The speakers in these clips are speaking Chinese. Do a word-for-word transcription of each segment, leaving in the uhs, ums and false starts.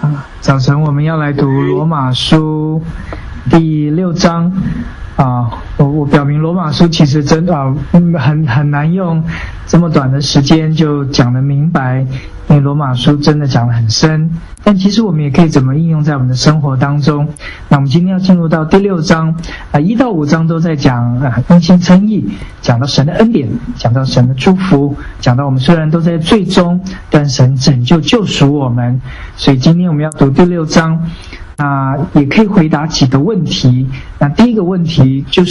啊，早晨我们要来读罗马书第六章啊。我我表明罗马书其实真啊很很难用这么短的时间就讲得明白，因为罗马书真的讲得很深。但其实我们也可以怎么应用在我们的生活当中。那我们今天要进入到第六章啊，一到五章都在讲啊因信称义，讲到神的恩典，讲到神的祝福，讲到我们虽然都在罪中，但神拯救救赎我们。所以今天我们要读第六章。那也可以回答几个问题。那第一个问题就是，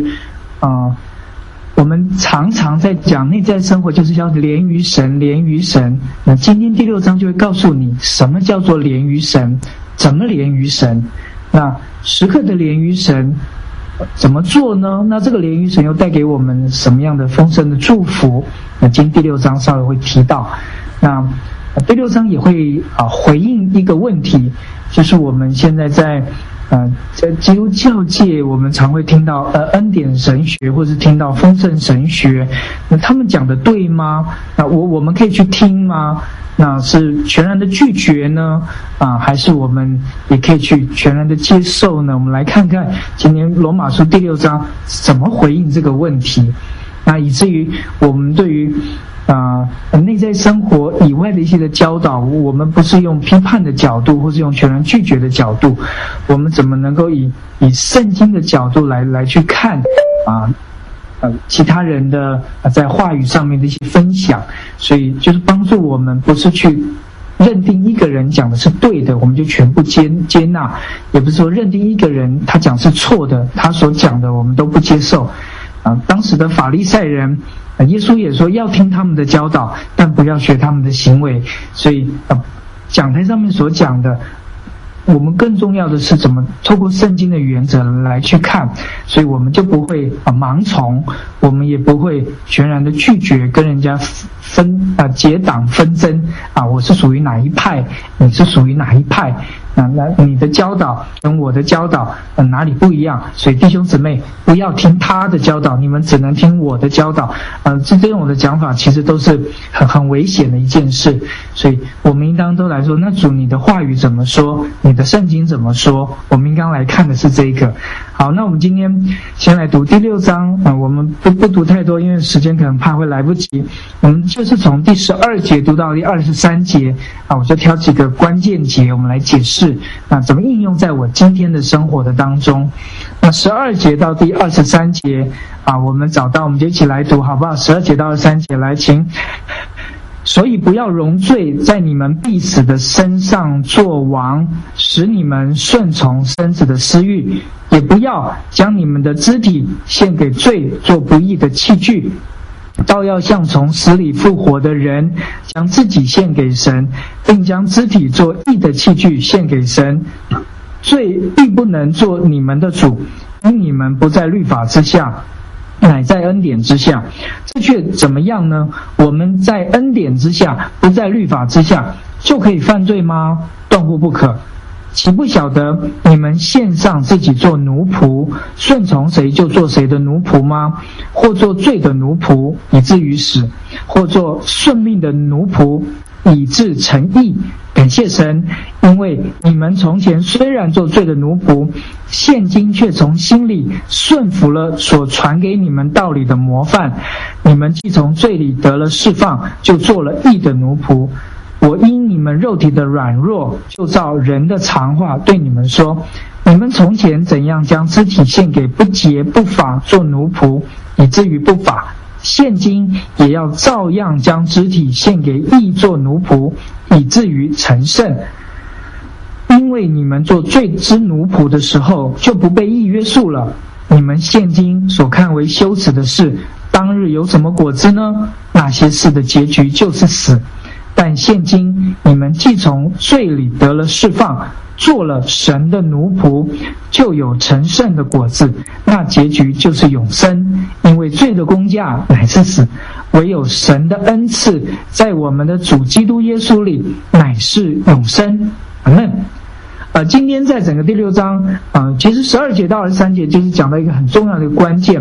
呃，我们常常在讲内在生活，就是要连于神，连于神。那今天第六章就会告诉你，什么叫做连于神，怎么连于神。那时刻的连于神，怎么做呢？那这个连于神又带给我们什么样的丰盛的祝福？那今天第六章稍微会提到。那第六章也会啊回应一个问题，就是我们现在在呃在基督教界，我们常会听到呃恩典神学，或是听到丰盛神学，那他们讲的对吗？那我我们可以去听吗？那是全然的拒绝呢，啊，还是我们也可以去全然的接受呢？我们来看看今年罗马书第六章怎么回应这个问题，那以至于我们对于啊、呃，内在生活以外的一些的教导，我们不是用批判的角度，或是用全然拒绝的角度，我们怎么能够以以圣经的角度来来去看啊呃其他人的、呃、在话语上面的一些分享？所以就是帮助我们不是去认定一个人讲的是对的，我们就全部接接纳，也不是说认定一个人他讲是错的，他所讲的我们都不接受。啊，当时的法利赛人，啊，耶稣也说要听他们的教导，但不要学他们的行为。所以，啊，讲台上面所讲的，我们更重要的是怎么透过圣经的原则来去看，所以我们就不会啊盲从，我们也不会全然的拒绝跟人家分啊结党纷争啊，我是属于哪一派，你是属于哪一派。那那你的教导跟我的教导、呃、哪里不一样？所以弟兄姊妹不要听他的教导，你们只能听我的教导。呃，这这种的讲法其实都是很很危险的一件事。所以我们应当都来说，那主你的话语怎么说？你的圣经怎么说？我们应当来看的是这个。好，那我们今天先来读第六章啊、呃，我们不不读太多，因为时间可能怕会来不及。我们就是从第十二节读到第二十三节啊，我就挑几个关键节，我们来解释。那怎么应用在我今天的生活的当中？那十二节到第二十三节啊，我们找到，我们就一起来读好不好？十二节到二十三节来，请。所以不要容罪在你们必死的身上作王，使你们顺从身子的私欲，也不要将你们的肢体献给罪做不义的器具，倒要像从死里复活的人，将自己献给神，并将肢体做义的器具献给神。罪必不能做你们的主，因你们不在律法之下，乃在恩典之下。这却怎么样呢？我们在恩典之下，不在律法之下，就可以犯罪吗？断乎不可。岂不晓得你们献上自己做奴仆，顺从谁就做谁的奴仆吗？或做罪的奴仆，以至于死；或做顺命的奴仆，以致成义。感谢神，因为你们从前虽然做罪的奴仆，现今却从心里顺服了所传给你们道理的模范。你们既从罪里得了释放，就做了义的奴仆。我因你们肉体的软弱，就照人的常话对你们说：你们从前怎样将肢体献给不洁不法做奴仆，以至于不法，现今也要照样将肢体献给义做奴仆，以至于成圣。因为你们做罪之奴仆的时候，就不被义约束了。你们现今所看为羞耻的事，当日有什么果子呢？那些事的结局就是死。但现今你们既从罪里得了释放，做了神的奴仆，就有成圣的果子，那结局就是永生。因为罪的工价乃是死，唯有神的恩赐在我们的主基督耶稣里乃是永生。阿们。呃，今天在整个第六章，呃，其实十二节到二十三节就是讲到一个很重要的关键，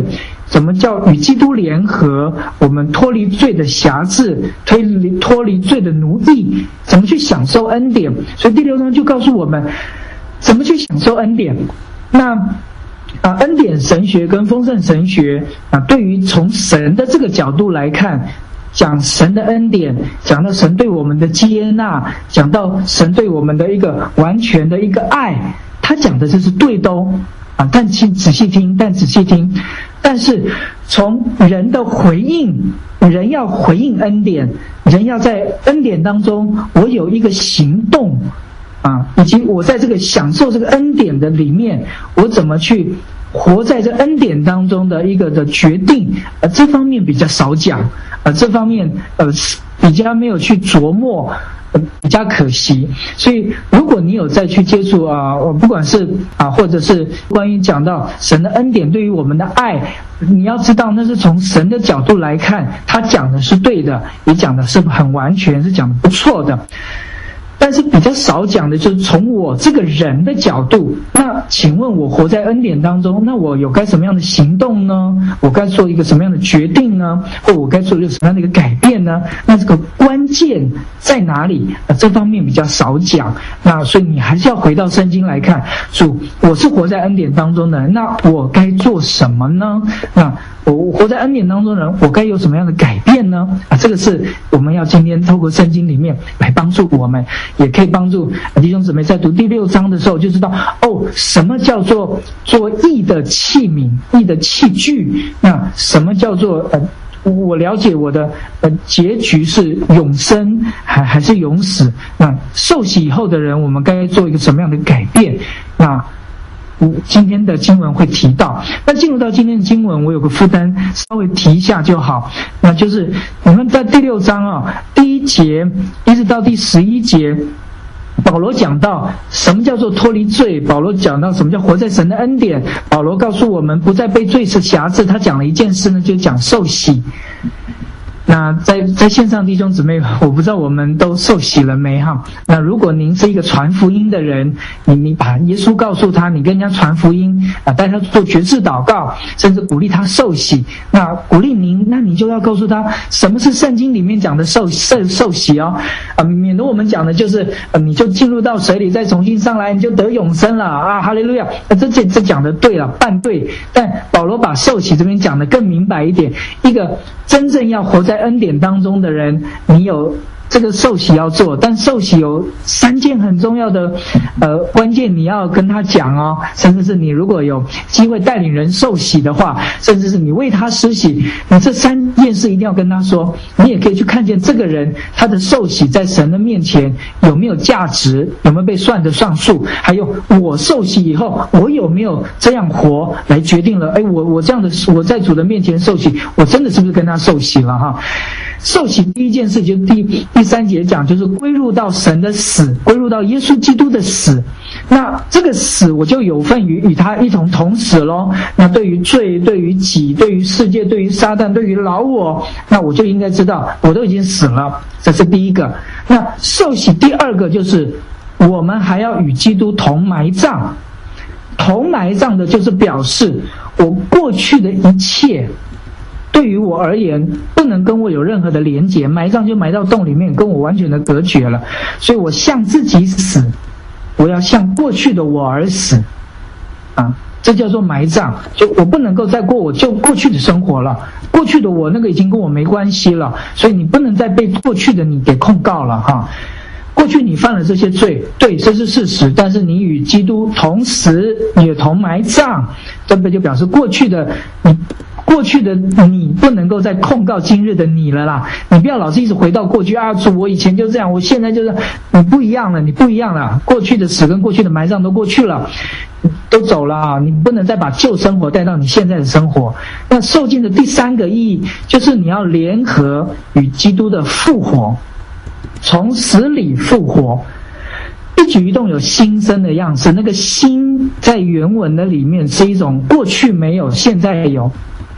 怎么叫与基督联合？我们脱离罪的辖制，脱离脱离罪的奴役，怎么去享受恩典？所以第六章就告诉我们怎么去享受恩典。那啊，恩典神学跟丰盛神学啊，对于从神的这个角度来看，讲神的恩典，讲到神对我们的接纳，讲到神对我们的一个完全的一个爱，他讲的这是对的哦啊，但请仔细听，但仔细听。但是从人的回应，人要回应恩典，人要在恩典当中，我有一个行动啊，以及我在这个享受这个恩典的里面，我怎么去活在这恩典当中的一个的决定，呃，这方面比较少讲，呃，这方面呃比较没有去琢磨。比较可惜，所以如果你有再去接触啊，不管是啊，或者是关于讲到神的恩典对于我们的爱，你要知道那是从神的角度来看，他讲的是对的，也讲的是很完全，是讲的不错的。但是比较少讲的就是从我这个人的角度，那请问我活在恩典当中，那我有该什么样的行动呢？我该做一个什么样的决定呢？或我该做一个什么样的一个改变呢？那这个关键在哪里？呃，这方面比较少讲。那所以你还是要回到圣经来看，主，我是活在恩典当中的人，那我该做什么呢？那我活在恩典当中的人，我该有什么样的改变呢？啊，这个是我们要今天透过圣经里面来帮助我们，也可以帮助弟兄姊妹在读第六章的时候就知道，哦，什么叫做做义的器皿、义的器具？那什么叫做呃？我了解我的呃结局是永生还还是永死？那受洗以后的人，我们该做一个什么样的改变？那今天的经文会提到。那进入到今天的经文，我有个负担稍微提一下就好，那就是我们在第六章啊，第一节一直到第十一节，保罗讲到什么叫做脱离罪，保罗讲到什么叫活在神的恩典，保罗告诉我们不再被罪所辖制。他讲了一件事呢，就讲受洗。那在在线上弟兄姊妹，我不知道我们都受洗了没哈？那如果您是一个传福音的人，你你把耶稣告诉他，你跟人家传福音啊，带他做决志祷告，甚至鼓励他受洗。那鼓励您，那你就要告诉他什么是圣经里面讲的受受受洗哦，啊，免得我们讲的就是呃，你就进入到水里再重新上来，你就得永生了啊，哈利路亚！这这这讲的对了，半对。但保罗把受洗这边讲的更明白一点，一个真正要活在恩典当中的人，你有这个受洗要做，但受洗有三件很重要的呃关键你要跟他讲哦，甚至是你如果有机会带领人受洗的话，甚至是你为他施洗，你这三件事一定要跟他说。你也可以去看见这个人他的受洗在神的面前有没有价值，有没有被算得上数，还有我受洗以后我有没有这样活来决定了，哎，我我这样的我在主的面前受洗，我真的是不是跟他受洗了哈？受洗第一件事就第第三节讲，就是归入到神的死，归入到耶稣基督的死。那这个死我就有份于与他一同同死咯。那对于罪，对于己，对于世界，对于撒旦，对于老我，那我就应该知道我都已经死了，这是第一个。那受洗第二个就是我们还要与基督同埋葬。同埋葬的就是表示我过去的一切对于我而言不能跟我有任何的连结，埋葬就埋到洞里面，跟我完全的隔绝了。所以我向自己死，我要向过去的我而死啊，这叫做埋葬。就我不能够再过我就过去的生活了，过去的我那个已经跟我没关系了，所以你不能再被过去的你给控告了哈。过去你犯了这些罪，对，这是事实，但是你与基督同死，也同埋葬，这不就表示过去的你过去的你不能够再控告今日的你了啦。你不要老是一直回到过去啊，主我以前就这样，我现在就是你不一样了，你不一样了，过去的死跟过去的埋葬都过去了，都走了啊，你不能再把旧生活带到你现在的生活。那受尽的第三个意义就是你要联合与基督的复活，从死里复活，一举一动有新生的样式。那个新在原文的里面是一种过去没有现在有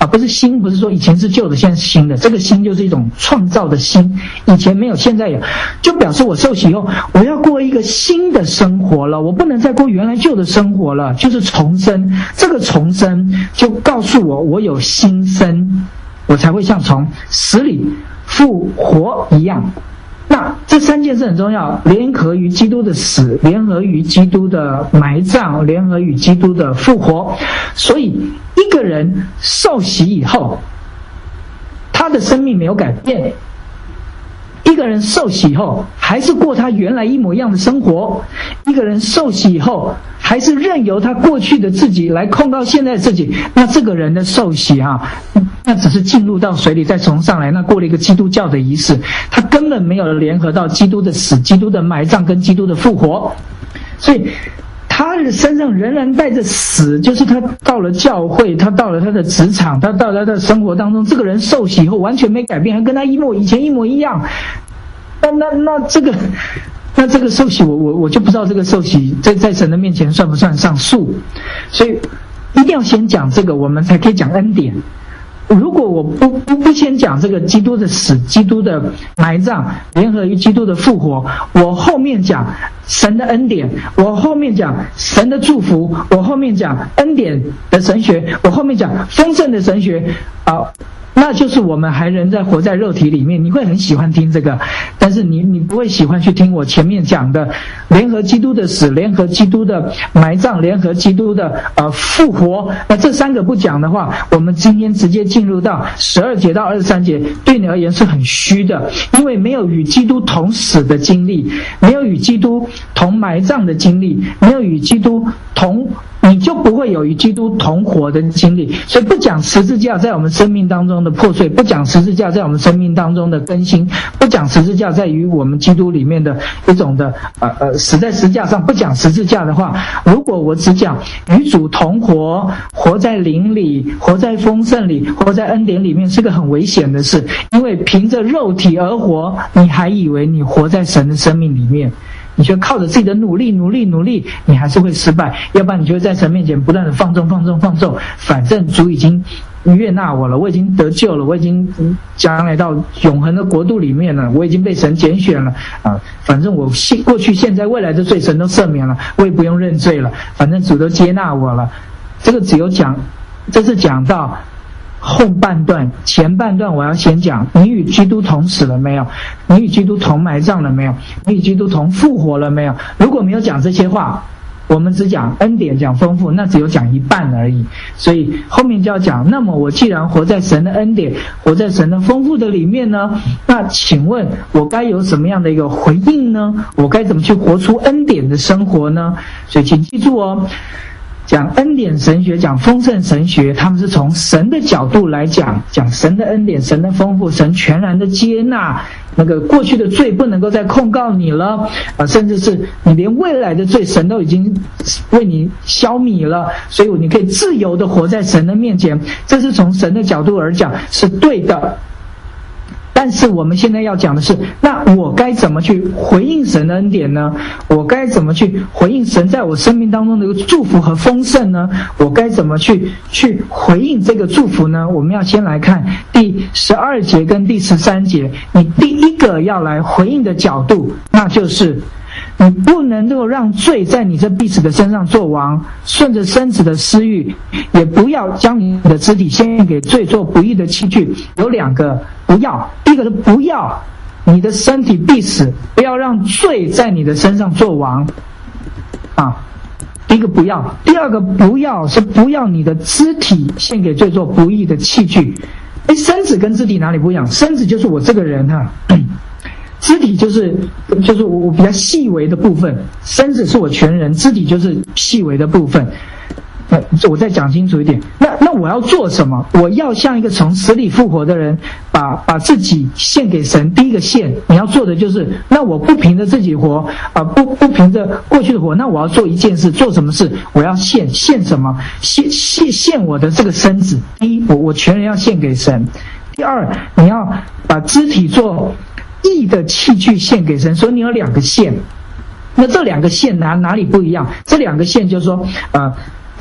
啊，不是新，不是说以前是旧的，现在是新的。这个新就是一种创造的新，以前没有，现在有，就表示我受洗以后，我要过一个新的生活了，我不能再过原来旧的生活了，就是重生。这个重生就告诉我，我有新生，我才会像从死里复活一样。那这三件事很重要，联合于基督的死，联合于基督的埋葬，联合于基督的复活。所以一个人受洗以后，他的生命没有改变，一个人受洗以后还是过他原来一模一样的生活，一个人受洗以后还是任由他过去的自己来控告现在的自己，那这个人的受洗啊，那只是进入到水里再重上来，那过了一个基督教的仪式，他根本没有联合到基督的死、基督的埋葬跟基督的复活。所以他的身上仍然带着死，就是他到了教会，他到了他的职场，他到了他的生活当中，这个人受洗以后完全没改变，还跟他一模以前一模一样。那那那这个那这个受洗，我我我就不知道这个受洗在在神的面前算不算上诉。所以一定要先讲这个，我们才可以讲恩典。如果我不不不先讲这个基督的死、基督的埋葬联合于基督的复活，我后面讲神的恩典，我后面讲神的祝福，我后面讲恩典的神学，我后面讲丰盛的神学啊、呃，那就是我们还人在活在肉体里面，你会很喜欢听这个，但是你你不会喜欢去听我前面讲的联合基督的死、联合基督的埋葬、联合基督的呃复活。那这三个不讲的话，我们今天直接进入到十二节到二十三节，对你而言是很虚的，因为没有与基督同死的经历，没有与基督同埋葬的经历，没有与基督同，你就不会有与基督同活的经历。所以不讲十字架在我们生命当中的破碎，不讲十字架在我们生命当中的更新，不讲十字架在于我们基督里面的一种的呃呃死在十字架上，不讲十字架的话，如果我只讲与主同活，活在灵里，活在丰盛里，活在恩典里面，是个很危险的事。因为凭着肉体而活，你还以为你活在神的生命里面，你就靠着自己的努力努力努力，你还是会失败。要不然你就会在神面前不断的放纵放纵放纵，反正主已经悦纳我了，我已经得救了，我已经将来到永恒的国度里面了，我已经被神拣选了啊！反正我过去现在未来的罪神都赦免了，我也不用认罪了，反正主都接纳我了。这个只有讲，这是讲到后半段，前半段我要先讲你与基督同死了没有，你与基督同埋葬了没有，你与基督同复活了没有。如果没有讲这些话，我们只讲恩典讲丰富，那只有讲一半而已。所以后面就要讲，那么我既然活在神的恩典，活在神的丰富的里面呢，那请问我该有什么样的一个回应呢？我该怎么去活出恩典的生活呢？所以请记住哦，讲恩典神学，讲丰盛神学，他们是从神的角度来讲，讲神的恩典，神的丰富，神全然的接纳，那个过去的罪不能够再控告你了啊，甚至是你连未来的罪神都已经为你消弭了，所以你可以自由的活在神的面前，这是从神的角度而讲是对的。但是我们现在要讲的是，那我该怎么去回应神的恩典呢？我该怎么去回应神在我生命当中的一个祝福和丰盛呢？我该怎么去去回应这个祝福呢？我们要先来看第十二节跟第十三节，你第一个要来回应的角度，那就是你不能够让罪在你这必死的身上做王，顺着身子的私欲，也不要将你的肢体献给罪做不义的器具。有两个不要，第一个是不要你的身体必死，不要让罪在你的身上做王啊。第一个不要，第二个不要是不要你的肢体献给罪做不义的器具。诶，身子跟肢体哪里不一样？身子就是我这个人哈、啊。肢体就是就是我比较细微的部分，身子是我全人，肢体就是细微的部分。那我再讲清楚一点，那那我要做什么？我要像一个从死里复活的人，把把自己献给神。第一个献，你要做的就是，那我不凭着自己活啊、呃，不不凭着过去的活，那我要做一件事，做什么事？我要献献什么？献献献我的这个身子。第一，我我全人要献给神。第二，你要把肢体做义的器具献给神，所以你有两个献。那这两个献哪哪里不一样？这两个献就是说，呃，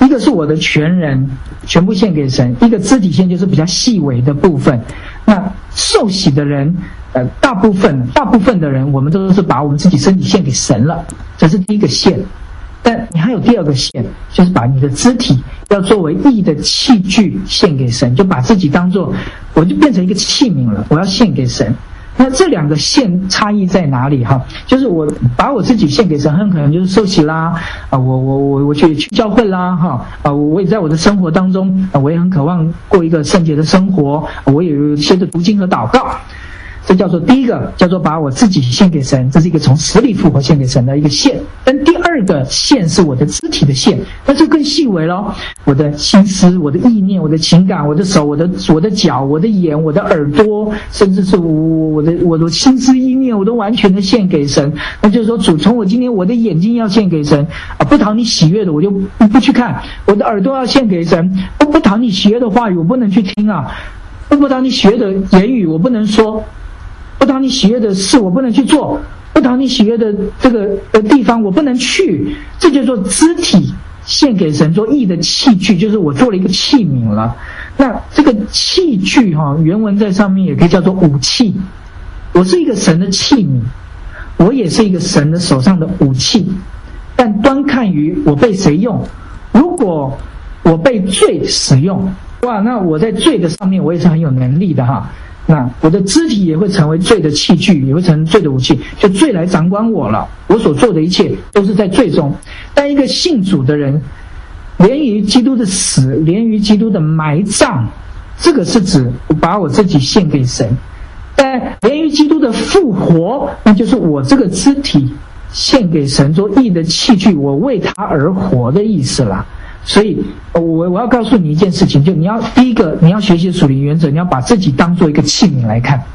一个是我的全人全部献给神，一个肢体献就是比较细微的部分。那受洗的人，呃，大部分大部分的人，我们都是把我们自己身体献给神了，这是第一个献。但你还有第二个献，就是把你的肢体要作为义的器具献给神，就把自己当作，我就变成一个器皿了，我要献给神。那这两个献差异在哪里哈？就是我把我自己献给神，很可能就是受洗啦，啊，我我我我去去教会啦，哈，啊，我也在我的生活当中，啊，我也很渴望过一个圣洁的生活，我也有些的读经和祷告。这叫做第一个，叫做把我自己献给神，这是一个从死里复活献给神的一个献。但第二个献是我的肢体的献，那这更细微咯，我的心思、我的意念、我的情感、我的手、我的我的脚、我的眼、我的耳朵，甚至是我我的我的心思意念，我都完全的献给神。那就是说，主，从我今天我的眼睛要献给神啊，不讨你喜悦的我就不去看；我的耳朵要献给神，不不讨你喜悦的话语我不能去听啊，不不讨你喜悦的言语我不能说。不讨你喜悦的事我不能去做，不讨你喜悦的这个呃地方我不能去，这就做肢体献给神做义的器具，就是我做了一个器皿了。那这个器具哈、哦，原文在上面也可以叫做武器。我是一个神的器皿，我也是一个神的手上的武器，但端看于我被谁用。如果我被罪使用，哇，那我在罪的上面我也是很有能力的哈。那我的肢体也会成为罪的器具，也会成为罪的武器，就罪来掌管我了。我所做的一切都是在罪中。但一个信主的人，连于基督的死，连于基督的埋葬，这个是指我把我自己献给神。但连于基督的复活，那就是我这个肢体献给神做义的器具，我为他而活的意思啦。所以我我要告诉你一件事情，就你要第一个你要学习属灵原则，你要把自己当做一个器皿来看。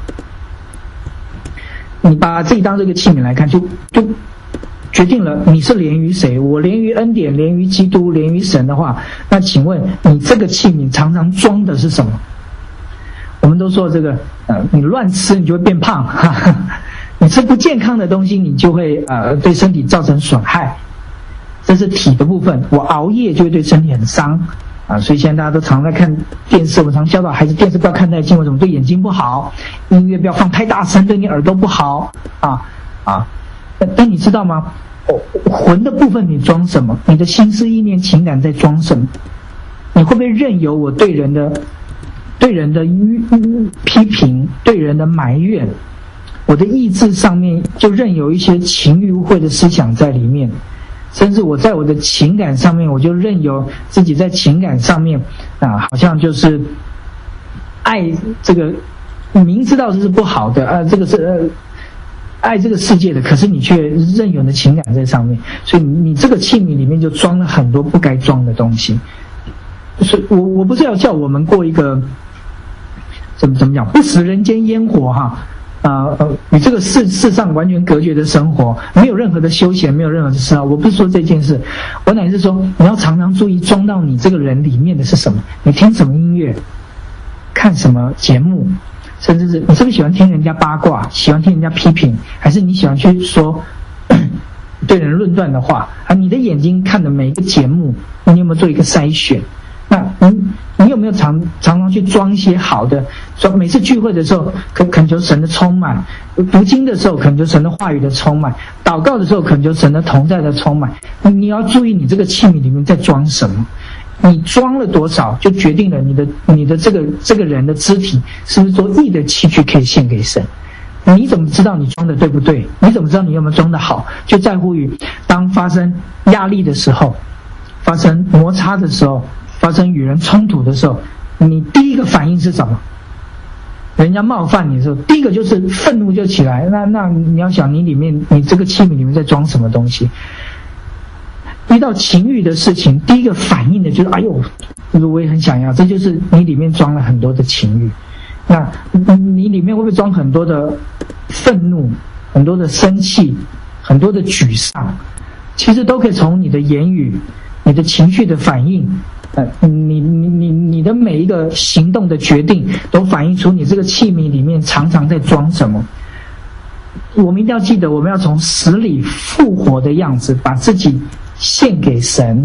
你把自己当做一个器皿来看，就就决定了你是连于谁。我连于恩典，连于基督，连于神的话，那请问你这个器皿常常装的是什么？我们都说这个呃，你乱吃你就会变胖，哈哈，你吃不健康的东西你就会呃对身体造成损害。这是体的部分，我熬夜就会对身体很伤啊，所以现在大家都常在看电视，我们常教导孩子电视不要看太近，为什么？对眼睛不好，音乐不要放太大声，对你耳朵不好啊啊！但你知道吗？哦，魂的部分你装什么？你的心思意念情感在装什么？你会不会任由我对人的对人的批评，对人的埋怨？我的意志上面就任由一些情欲污秽的思想在里面。甚至我在我的情感上面，我就任由自己在情感上面啊，好像就是爱这个，明知道这是不好的啊，这个是呃爱这个世界的，可是你却任由的情感在上面，所以你这个器皿里面就装了很多不该装的东西。就是我我不是要叫我们过一个怎么怎么讲不食人间烟火哈。啊呃，与这个世世上完全隔绝的生活，没有任何的休闲，没有任何的嗜好。我不是说这件事，我乃是说你要常常注意装到你这个人里面的是什么。你听什么音乐，看什么节目，甚至是你是不是喜欢听人家八卦，喜欢听人家批评，还是你喜欢去说对人论断的话啊？你的眼睛看的每一个节目，你有没有做一个筛选？那你你有没有常常常去装一些好的？说每次聚会的时候，恳恳求神的充满；读经的时候，恳求神的话语的充满；祷告的时候，恳求神的同在的充满。你要注意你这个器皿里面在装什么，你装了多少，就决定了你的你的这个这个人的肢体是不是做义的器具可以献给神。你怎么知道你装的对不对？你怎么知道你有没有装的好？就在乎于当发生压力的时候，发生摩擦的时候，发生与人冲突的时候，你第一个反应是什么？人家冒犯你的时候，第一个就是愤怒就起来。那那你要想，你里面你这个器皿里面在装什么东西？遇到情欲的事情，第一个反应的就是哎呦，我也很想要，这就是你里面装了很多的情欲。那你里面会不会装很多的愤怒，很多的生气，很多的沮丧？其实都可以从你的言语、你的情绪的反应。呃，你你你你的每一个行动的决定，都反映出你这个器皿里面常常在装什么。我们一定要记得，我们要从死里复活的样子，把自己献给神，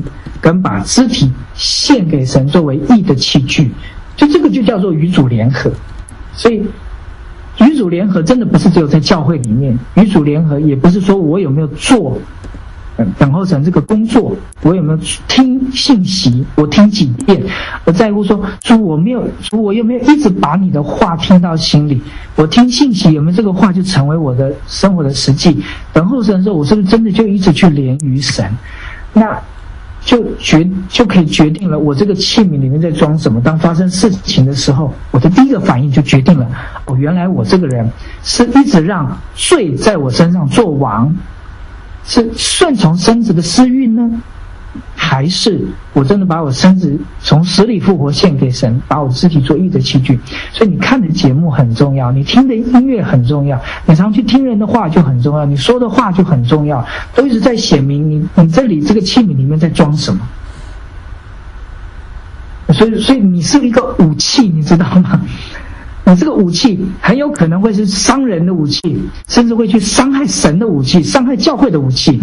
跟把肢体献给神作为义的器具，就这个就叫做与主联合。所以与主联合真的不是只有在教会里面，与主联合也不是说我有没有做等候神这个工作，我有没有听信息，我听几遍，我在乎说主我没有，主我有没有一直把你的话听到心里，我听信息有没有这个话就成为我的生活的实际。等候神的时候，我是不是真的就一直去连于神，那就决就可以决定了我这个器皿里面在装什么。当发生事情的时候，我的第一个反应就决定了，哦，原来我这个人是一直让罪在我身上做王，是顺从身子的私欲呢，还是我真的把我身子从死里复活献给神，把我肢体做义的器具？所以你看的节目很重要，你听的音乐很重要，你常去听人的话就很重要，你说的话就很重要，都一直在显明你你这里这个器皿里面在装什么。所以所以你是一个武器，你知道吗？你这个武器很有可能会是伤人的武器，甚至会去伤害神的武器，伤害教会的武器。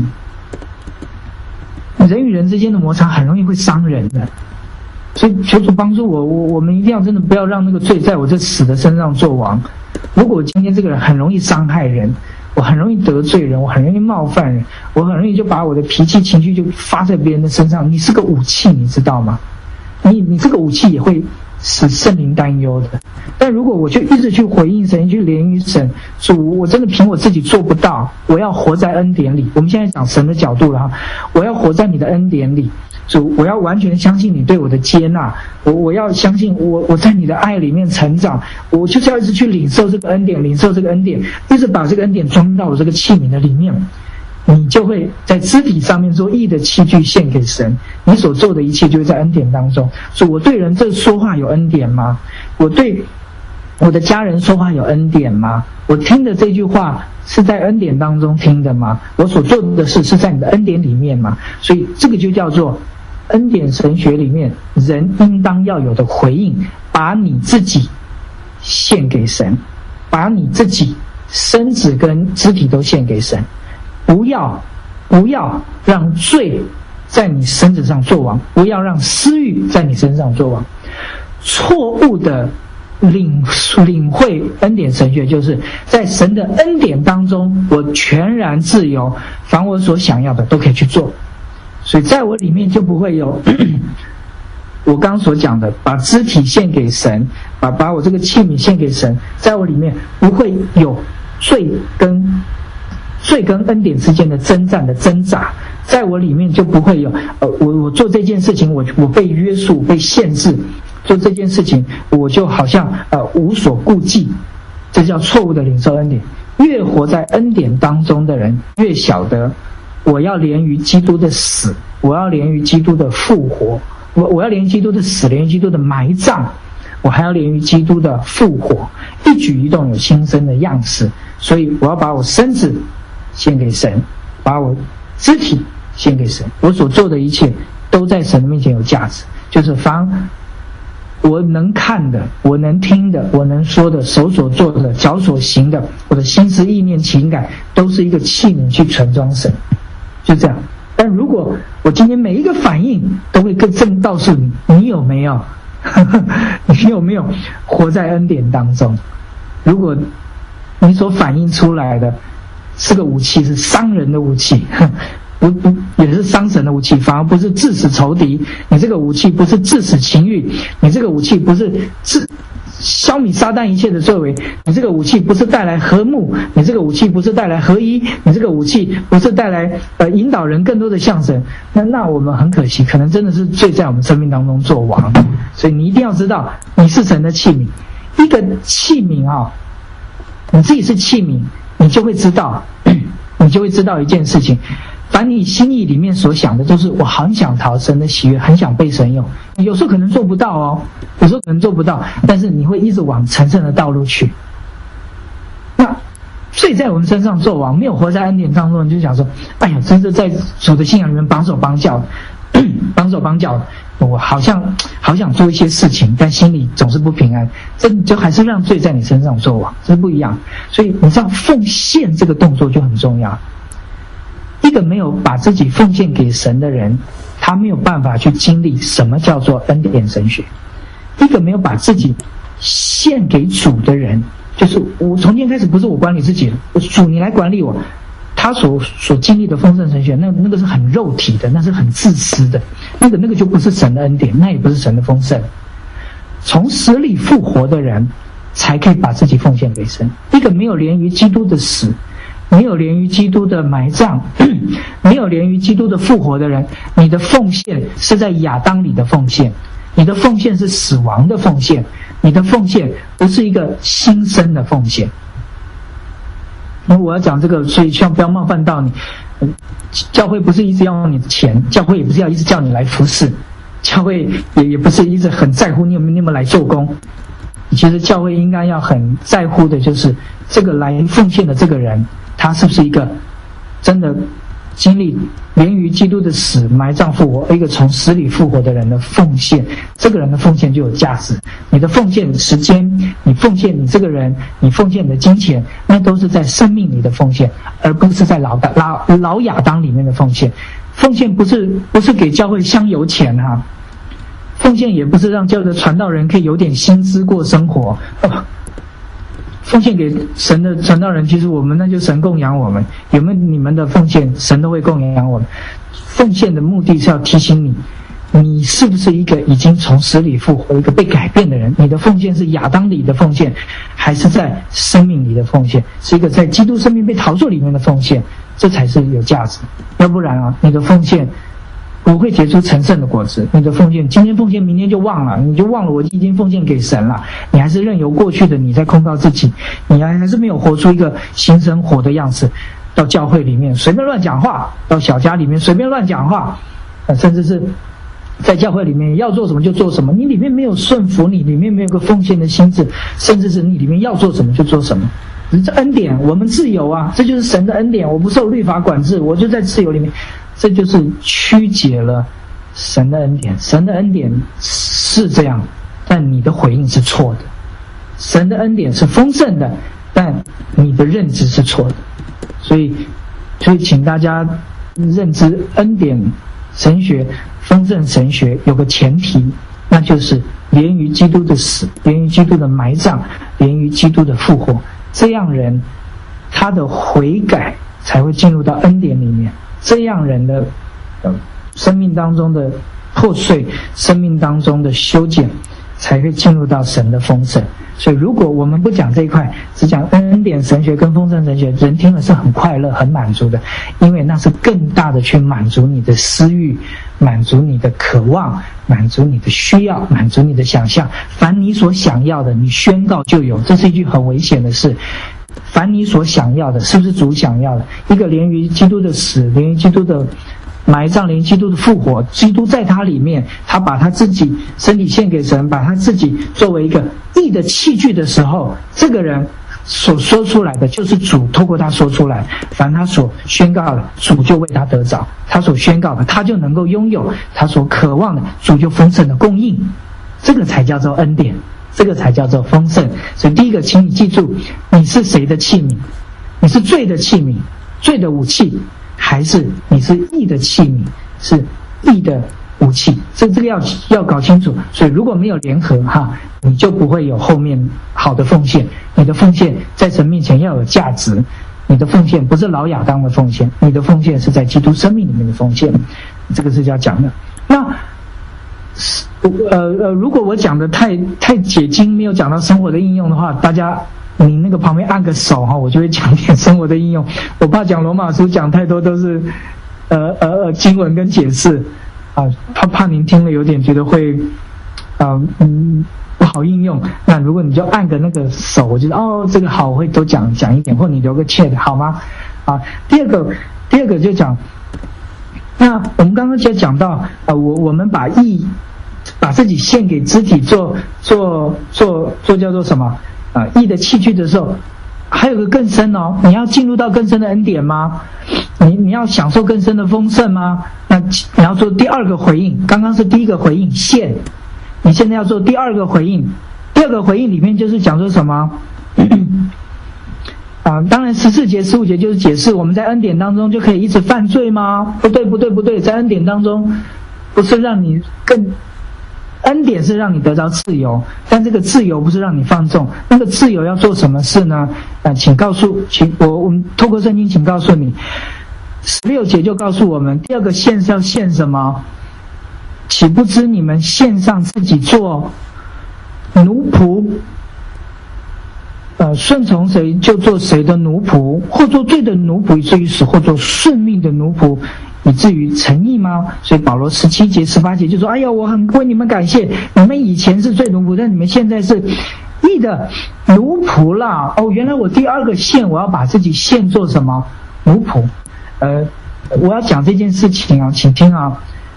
人与人之间的摩擦很容易会伤人的，所以求主帮助我，我我们一定要真的不要让那个罪在我这死的身上做王。如果今天这个人很容易伤害人，我很容易得罪人，我很容易冒犯人，我很容易就把我的脾气情绪就发在别人的身上，你是个武器，你知道吗？你你这个武器也会使圣灵担忧的。但如果我就一直去回应神，去连于神，主我真的凭我自己做不到，我要活在恩典里。我们现在讲神的角度了哈，我要活在你的恩典里，主我要完全相信你对我的接纳，我我要相信我我在你的爱里面成长，我就是要一直去领受这个恩典，领受这个恩典，一直把这个恩典装到我这个器皿的里面。你就会在肢体上面做义的器具献给神，你所做的一切就会在恩典当中。所以我对人这说话有恩典吗？我对我的家人说话有恩典吗？我听的这句话是在恩典当中听的吗？我所做的事是在你的恩典里面吗？所以这个就叫做恩典神学里面人应当要有的回应，把你自己献给神，把你自己身子跟肢体都献给神。不要不要让罪在你身子上做王，不要让私欲在你身上做王。错误的领领会恩典神学，就是在神的恩典当中，我全然自由，凡我所想要的都可以去做。所以在我里面就不会有我刚刚所讲的，把肢体献给神，把把我这个器皿献给神，在我里面不会有罪跟罪跟恩典之间的征战的挣扎，在我里面就不会有呃，我我做这件事情，我我被约束、被限制，做这件事情我就好像呃无所顾忌，这叫错误的领受恩典。越活在恩典当中的人，越晓得我要连于基督的死，我要连于基督的复活，我我要连于基督的死，连于基督的埋葬，我还要连于基督的复活，一举一动有新生的样式。所以我要把我身子献给神，把我肢体献给神，我所做的一切都在神的面前有价值。就是凡我能看的，我能听的，我能说的，手所做的，脚所行的，我的心思意念情感，都是一个器皿去盛装神，就这样。但如果我今天每一个反应都会更正告诉你，你有没有你有没有活在恩典当中？如果你所反映出来的是个武器，是伤人的武器，不不也是伤神的武器，反而不是致死仇敌。你这个武器不是致死情欲，你这个武器不是致消弭撒旦一切的作为，你这个武器不是带来和睦，你这个武器不是带来合一，你这个武器不是带来呃引导人更多的向神。那那我们很可惜，可能真的是罪在我们生命当中做王。所以你一定要知道，你是神的器皿。一个器皿啊、哦，你自己是器皿，你就会知道，你就会知道一件事情。凡你心意里面所想的，都是我很想讨神的喜悦，很想被神用。你有时候可能做不到哦，有时候可能做不到，但是你会一直往成圣的道路去。那罪在我们身上做王，没有活在恩典当中，你就想说：哎呀，真是在主的信仰里面绑手绑脚，绑手绑脚的。我好像好想做一些事情，但心里总是不平安，这就还是让罪在你身上做王，这是不一样。所以你知道奉献这个动作就很重要。一个没有把自己奉献给神的人， 他没有办法去经历什么叫做恩典神学。一个没有把自己献给主的人，就是我从今天开始不是我管理自己了，主你来管理我。他所所经历的丰盛神学，那那个是很肉体的，那是很自私的，那个那个就不是神的恩典，那也不是神的丰盛。从死里复活的人，才可以把自己奉献给神。一个没有连于基督的死，没有连于基督的埋葬，没有连于基督的复活的人，你的奉献是在亚当里的奉献，你的奉献是死亡的奉献，你的奉献不是一个新生的奉献。因为我要讲这个，所以希望不要冒犯到你。教会不是一直要你的钱，教会也不是要一直叫你来服侍，教会也也不是一直很在乎你有没有你有没有来做工。其实教会应该要很在乎的就是这个来奉献的这个人，他是不是一个真的经历连于基督的死埋葬复活，一个从死里复活的人的奉献，这个人的奉献就有价值。你的奉献时间，你奉献你这个人，你奉献你的金钱，那都是在生命里的奉献，而不是在老老老亚当里面的奉献。奉献不是不是给教会香油钱哈、啊，奉献也不是让教会的传道人可以有点薪资过生活。哦，奉献给神的传道人，其实我们那就神供养我们，有没有你们的奉献，神都会供养我们。奉献的目的是要提醒你，你是不是一个已经从死里复活、一个被改变的人？你的奉献是亚当里的奉献，还是在生命里的奉献？是一个在基督生命被陶铸里面的奉献，这才是有价值。要不然啊，你的奉献不会结出成圣的果子。你的奉献今天奉献，明天就忘了，你就忘了我已经奉献给神了。你还是任由过去的你在控告自己，你还还是没有活出一个新生活的样子。到教会里面随便乱讲话，到小家里面随便乱讲话，呃，甚至是在教会里面要做什么就做什么，你里面没有顺服，你里面没有个奉献的心智，甚至是你里面要做什么就做什么。这恩典，我们自由啊，这就是神的恩典，我不受律法管制，我就在自由里面。这就是曲解了神的恩典。神的恩典是这样，但你的回应是错的。神的恩典是丰盛的，但你的认知是错的。所以所以请大家认知恩典神学、丰盛神学有个前提，那就是连于基督的死，连于基督的埋葬，连于基督的复活。这样人他的悔改才会进入到恩典里面，这样人的呃生命当中的破碎，生命当中的修剪，才会进入到神的丰盛。所以如果我们不讲这一块，只讲恩典神学跟丰盛神学，人听了是很快乐很满足的，因为那是更大的去满足你的私欲，满足你的渴望，满足你的需要，满足你的想象。凡你所想要的，你宣告就有，这是一句很危险的事。凡你所想要的，是不是主想要的？一个连于基督的死，连于基督的埋葬，连基督的复活，基督在他里面，他把他自己身体献给神，把他自己作为一个义的器具的时候，这个人所说出来的就是主透过他说出来。凡他所宣告的，主就为他得着；他所宣告的，他就能够拥有；他所渴望的，主就丰盛的供应。这个才叫做恩典，这个才叫做丰盛。所以第一个，请你记住，你是谁的器皿？你是罪的器皿，罪的武器，还是你是义的器皿，是义的武器？这这个要要搞清楚。所以如果没有联合哈，你就不会有后面好的奉献。你的奉献在神面前要有价值，你的奉献不是老亚当的奉献，你的奉献是在基督生命里面的奉献。这个是要讲的。那呃呃，如果我讲的太太解经，没有讲到生活的应用的话，大家你那个旁边按个手哈，我就会讲点生活的应用。我怕讲罗马书讲太多都是呃呃呃经文跟解释啊，怕怕您听了有点觉得会啊、呃、嗯不好应用。那如果你就按个那个手，我觉得哦这个好，我会多讲讲一点，或你留个 chat 好吗？啊，第二个第二个就讲，那我们刚刚就讲到啊、呃，我我们把义把自己献给肢体做做做做叫做什么啊、呃、义的器具的时候，还有个更深哦，你要进入到更深的恩典吗？你你要享受更深的丰盛吗？那你要做第二个回应。刚刚是第一个回应献，你现在要做第二个回应。第二个回应里面就是讲说什么啊，当然十四节十五节就是解释我们在恩典当中就可以一直犯罪吗？不对不对不对，在恩典当中不是让你更，恩典是让你得着自由，但这个自由不是让你放纵。那个自由要做什么事呢？呃，请告诉，请我我们透过圣经，请告诉你，十六节就告诉我们，第二个献是要献什么？岂不知你们献上自己做奴仆？呃，顺从谁就做谁的奴仆，或做罪的奴仆以至于死，或做顺命的奴仆以至于成义吗？所以保罗十七节、十八节就说：“哎呀，我很为你们感谢，你们以前是罪奴仆，但你们现在是义的奴仆啦。”哦，原来我第二个献，我要把自己献做什么奴仆？呃，我要讲这件事情啊，请听啊，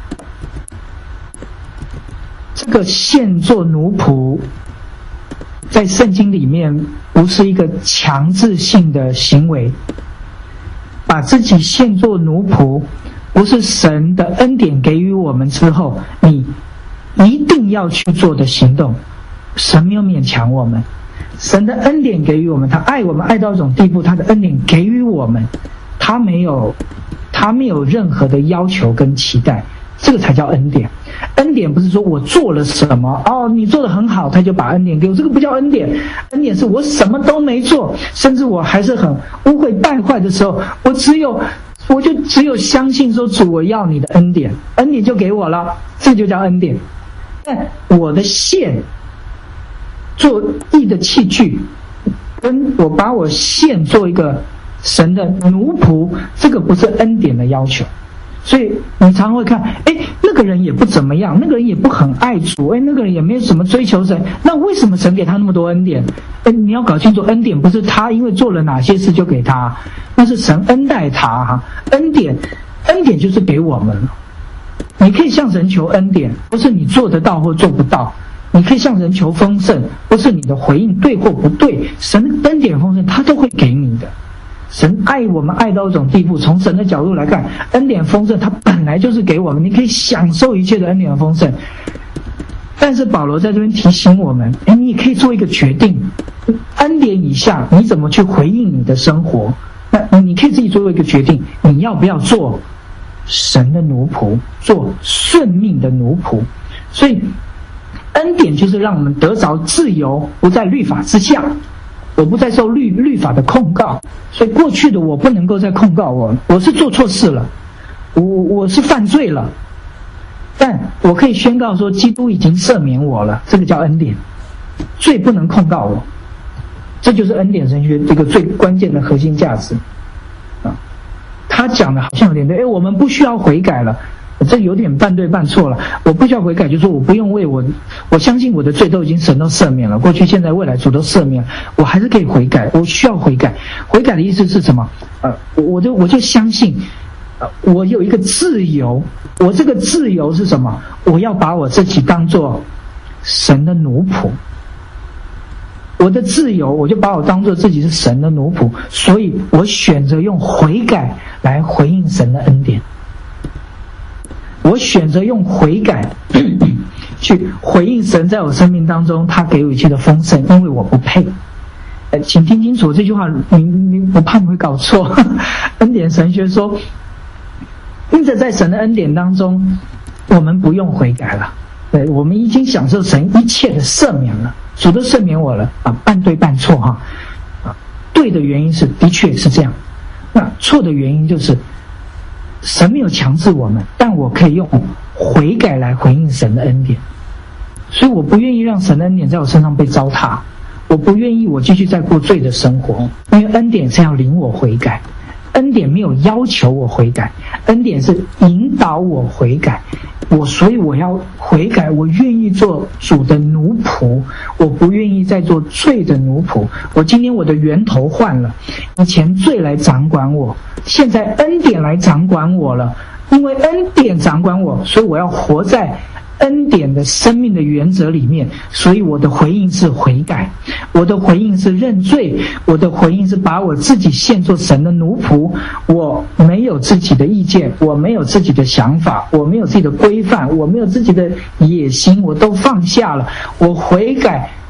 这个献做奴仆，在圣经里面不是一个强制性的行为，把自己献作奴仆，不是神的恩典给予我们之后你一定要去做的行动。神没有勉强我们，神的恩典给予我们，他爱我们爱到一种地步，他的恩典给予我们，他没有他没有任何的要求跟期待，这个才叫恩典。恩典不是说我做了什么，哦，你做得很好，他就把恩典给我，这个不叫恩典。恩典是我什么都没做，甚至我还是很污秽败坏的时候，我只有我就只有相信说，主，我要你的恩典，恩典就给我了，这就叫恩典。但我的献做义的器具，跟我把我献做一个神的奴仆，这个不是恩典的要求。所以你常会看，哎，那个人也不怎么样，那个人也不很爱主，哎，那个人也没有什么追求神，那为什么神给他那么多恩典？哎，你要搞清楚，恩典不是他因为做了哪些事就给他，那是神恩待他哈。恩典，恩典就是给我们了。你可以向神求恩典，不是你做得到或做不到；你可以向神求丰盛，不是你的回应对或不对。神的恩典丰盛，他都会给你的。神爱我们爱到一种地步，从神的角度来看，恩典丰盛，它本来就是给我们，你可以享受一切的恩典丰盛。但是保罗在这边提醒我们，哎，你也可以做一个决定，恩典以下你怎么去回应你的生活？那你可以自己做一个决定，你要不要做神的奴仆，做顺命的奴仆？所以恩典就是让我们得着自由，不在律法之下，我不再受律律法的控告。所以过去的我不能够再控告我，我是做错事了，我我是犯罪了，但我可以宣告说，基督已经赦免我了，这个叫恩典，罪不能控告我，这就是恩典神学这个最关键的核心价值啊。他讲的好像有点对，哎，我们不需要悔改了，这有点半对半错了。我不需要悔改，就是说我不用为我，我相信我的罪都已经神都赦免了，过去、现在、未来主都赦免了，我还是可以悔改。我需要悔改，悔改的意思是什么？呃，我就我就相信，呃，我有一个自由，我这个自由是什么？我要把我自己当作神的奴仆。我的自由，我就把我当作自己是神的奴仆，所以我选择用悔改来回应神的恩典。我选择用悔改去回应神在我生命当中他给我一切的丰盛，因为我不配。呃，请听清楚这句话，你你我怕你会搞错。恩典神学说，因着在神的恩典当中，我们不用悔改了，对，我们已经享受神一切的赦免了，主都赦免我了啊，半对半错哈。啊，对的原因是的确是这样，那错的原因就是神没有强制我们，但我可以用悔改来回应神的恩典。所以我不愿意让神的恩典在我身上被糟蹋，我不愿意我继续在过罪的生活，因为恩典是要领我悔改，恩典没有要求我悔改，恩典是引导我悔改。我所以我要悔改，我愿意做主的奴仆，我不愿意再做罪的奴仆。我今天我的源头换了，以前罪来掌管我，现在恩典来掌管我了。因为恩典掌管我，所以我要活在恩典的生命的原则里面，所以我的回应是悔改，我的回应是认罪，我的回应是把我自己献作神的奴仆。我没有自己的意见，我没有自己的想法，我没有自己的规范，我没有自己的野心，我都放下了。我悔改，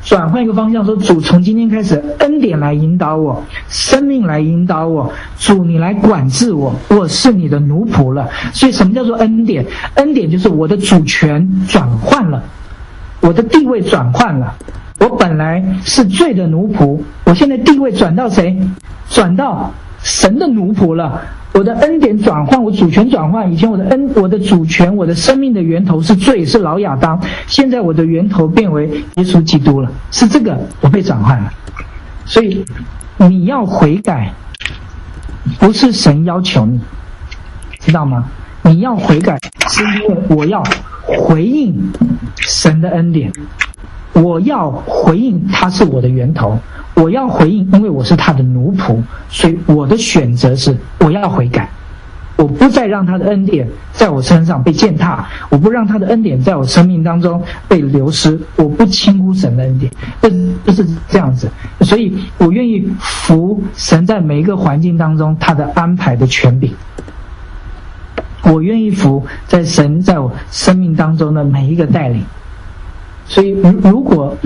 转换一个方向，说主从今天开始，恩典来引导我，生命来引导我，主你来管制我，我是你的奴仆了。所以什么叫做恩典？恩典就是我的主权转换了，我的地位转换了。我本来是罪的奴仆，我现在地位转到谁？转到神的奴仆了。我的恩典转换，我主权转换。以前我的恩，我的主权，我的生命的源头是罪，是老亚当。现在我的源头变为耶稣基督了，是这个我被转换了。所以你要悔改，不是神要求你，知道吗？你要悔改，是因为我要回应神的恩典，我要回应他是我的源头。我要回应，因为我是他的奴仆，所以我的选择是我要悔改，我不再让他的恩典在我身上被践踏，我不让他的恩典在我生命当中被流失，我不轻忽神的恩典，就是这样子。所以我愿意服神在每一个环境当中他的安排的权柄，我愿意服在神在我生命当中的每一个带领。所以如果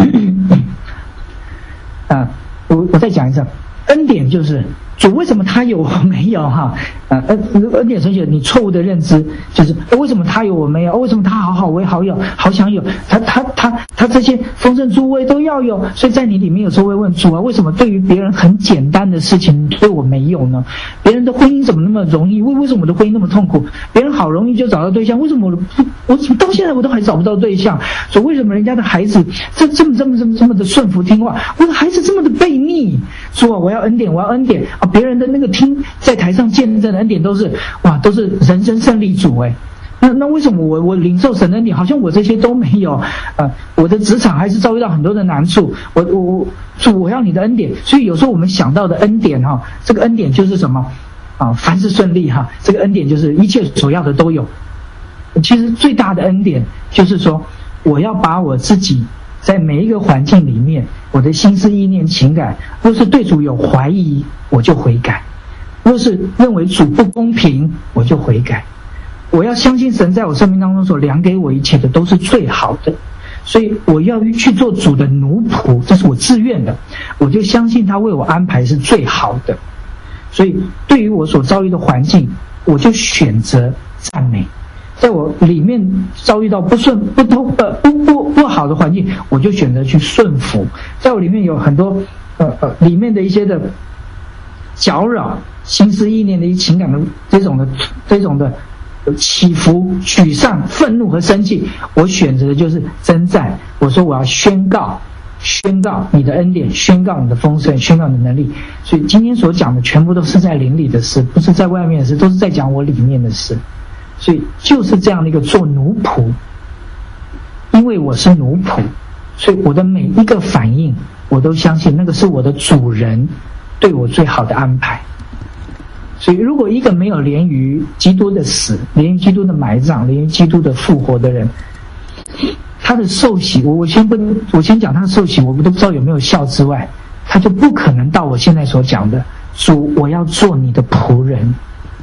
啊，我我再讲一次，恩典就是主为什么他有我没有哈？啊，恩恩典神学你错误的认知就是为什么他有我没有？为什么他好好我也好有好想有？他他他他这些丰盛诸位都要有，所以在你里面有时候会问主啊，为什么对于别人很简单的事情对我没有呢？别人的婚姻怎么那么容易？为为什么我的婚姻那么痛苦？别人好容易就找到对象，为什么我我到现在我都还找不到对象？所以为什么人家的孩子这这么这么这么这么的顺服听话，我的孩子这么的悖逆？说我要恩典，我要恩典啊！别人的那个听在台上见证的恩典都是哇，都是人生胜利组哎。那那为什么我我领受神的恩典，好像我这些都没有？呃，我的职场还是遭遇到很多的难处。我我我主，我要你的恩典。所以有时候我们想到的恩典哈，这个恩典就是什么啊？凡事顺利哈，这个恩典就是一切所要的都有。其实最大的恩典就是说，我要把我自己在每一个环境里面，我的心思意念情感，若是对主有怀疑，我就悔改；若是认为主不公平，我就悔改。我要相信神在我生命当中所量给我一切的都是最好的，所以我要去做主的奴仆，这是我自愿的，我就相信他为我安排是最好的。所以对于我所遭遇的环境，我就选择赞美。在我里面遭遇到不顺不不呃不不不好的环境，我就选择去顺服。在我里面有很多呃呃里面的一些的搅扰、心思意念的一些情感的这种的这种的起伏、沮丧、愤怒和生气，我选择的就是征战。我说我要宣告。宣告你的恩典，宣告你的丰盛，宣告你的能力。所以今天所讲的全部都是在灵里的事，不是在外面的事，都是在讲我里面的事。所以就是这样的一个做奴仆，因为我是奴仆，所以我的每一个反应我都相信那个是我的主人对我最好的安排。所以如果一个没有连于基督的死，连于基督的埋葬，连于基督的复活的人，他的受洗，我我先不我先讲他的受洗，我们都不知道有没有效之外，他就不可能到我现在所讲的主，我要做你的仆人。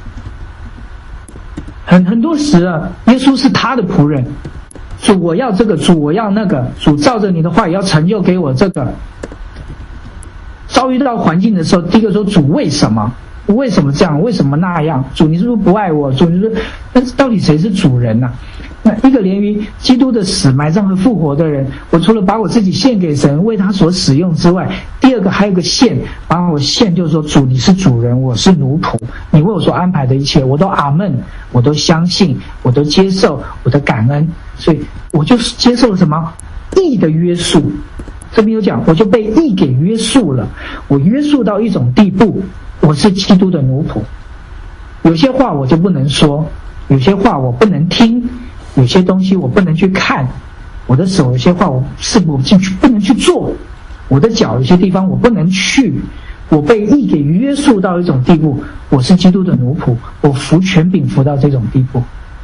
很很多时啊，耶稣是他的仆人，主我要这个，主我要那个，主照着你的话也要成就给我这个。遭遇到环境的时候，第一个说主为什么？为什么这样？为什么那样？主你是不是不爱我？主你是，但是到底谁是主人呢、啊？那一个连于基督的死、埋葬和复活的人，我除了把我自己献给神，为他所使用之外，第二个还有个献，把我献就是说，主你是主人，我是奴仆，你为我所安排的一切，我都阿们，我都相信，我都接受，我的感恩，所以我就接受了什么义的约束。这边有讲，我就被义给约束了，我约束到一种地步，我是基督的奴仆。有些话我就不能说，有些话我不能听，有些东西我不能去看，我的手有些话我是不进去不能去做，我的脚有些地方我不能去，我被义给约束到一种地步，我是基督的奴仆，我服权柄服到这种地步。